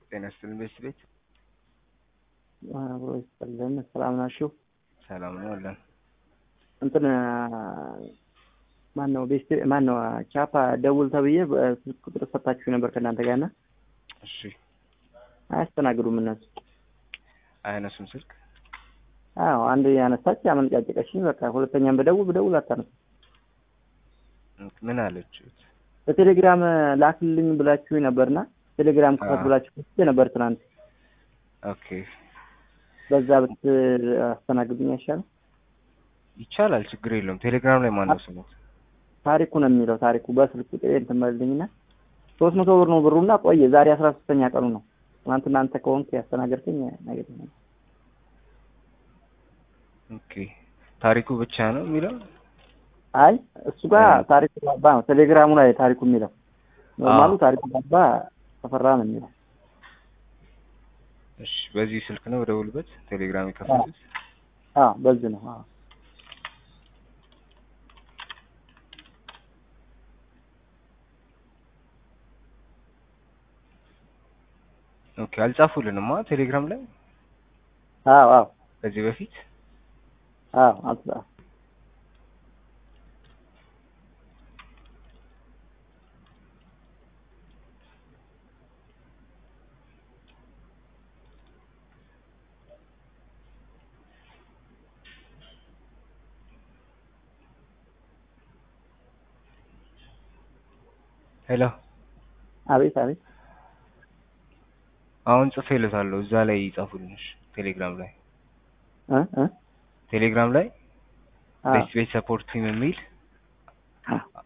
ጤና ይስጥልኝ ቤት አብሮ ይስጥልን። ሰላም ናችሁ? ሰላም ነው አለን። እንትን ማነው ቻፓ ደውል ተብዬ ስልክ ቁጥር ሰጣችሁ ነበር ከእናንተ ጋርና እሺ አያስተናግዱም እነሱ። አያነሱም ስልክ? አዎ አንድ ያነሳች ያመንጫጨቀችኝ። በቃ ሁለተኛም በደውል አታነሱም። ምን አለች? በቴሌግራም ላክልኝ ብላችሁ ነበርና ቴሌግራም ክፈት ብላችሁ ነበር ትናንት። ኦኬ በዛ አስተናግዱኝ አይሻልም? ይቻላል፣ ችግር የለውም። ቴሌግራም ላይ ማን ነው ስሙ? ታሪኩ ነው የሚለው። ታሪኩ በስልክ ቁጥሬ እንትን መልልኝና 300 ብር ነው ብሩና ቆየ። ዛሬ 13ኛ ቀኑ ነው። ትናንትና አንተ ከሆንክ ያስተናገርከኝ ነገር ነው። ኦኬ ታሪኩ ብቻ ነው የሚለው? አይ እሱ ጋር ታሪኩ ባባ ነው ቴሌግራሙ ላይ ታሪኩ የሚለው። ኖርማሉ ታሪኩ ባባ ተፈራ ነው የሚለው። እሺ በዚህ ስልክ ነው ደውልበት። ቴሌግራም ይከፈቱት? በዚህ ነው። ኦኬ አልጻፉልንማ ቴሌግራም ላይ? አዎ ከዚህ በፊት አልጻፉ። ሄሎ አቤት አሁን ጽፌልታለሁ። እዛ ላይ ይጻፉልንሽ ቴሌግራም ላይ ቴሌግራም ላይ ቤት ሰፖርት ቲም የሚል